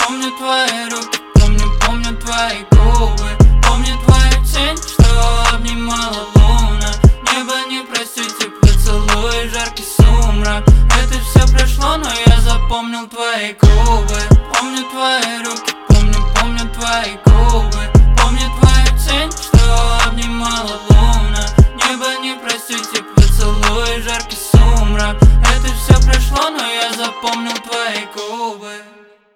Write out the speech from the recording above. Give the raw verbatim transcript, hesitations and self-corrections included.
Помню твои руки, помню, помню твои губы. Помню твою тень, что обнимала луна. Небо не простите, поцелуй, жаркий сумрак. Это все прошло, но я запомнил твои губы. Помню твои руки, помню, помню твои губы. Помню твою тень, что обнимала луна. Небо не простите,